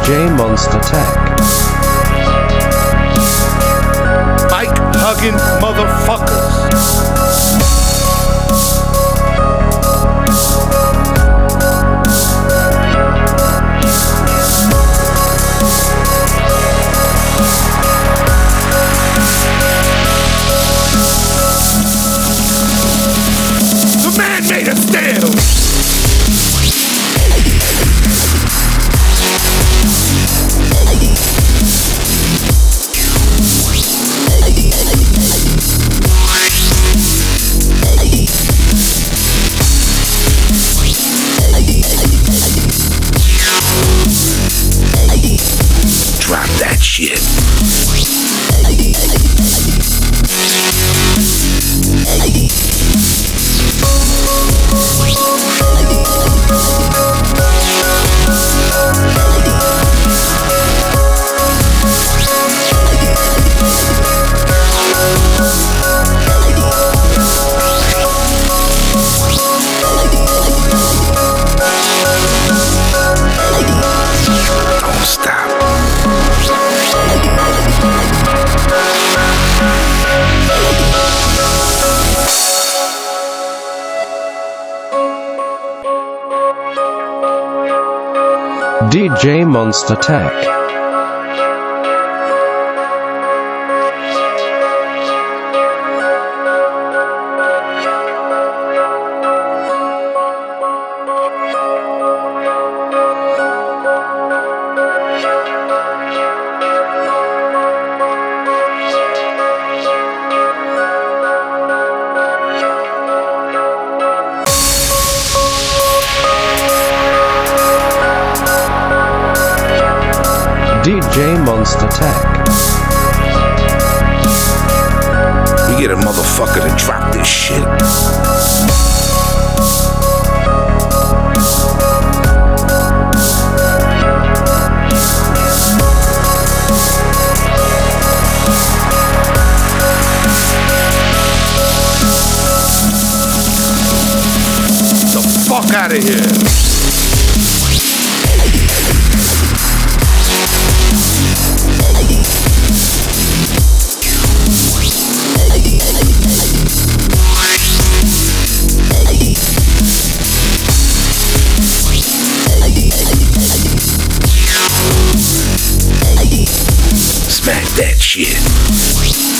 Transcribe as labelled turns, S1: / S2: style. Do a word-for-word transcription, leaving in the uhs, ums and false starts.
S1: J Monster Tech.
S2: Mike hugging motherfuckers. The man made a stand. Drop that shit. Don't stop.
S1: D J Monster Tech. D J Monster Tech.
S2: We get a motherfucker to drop this shit. The fuck out of here. Smack that shit.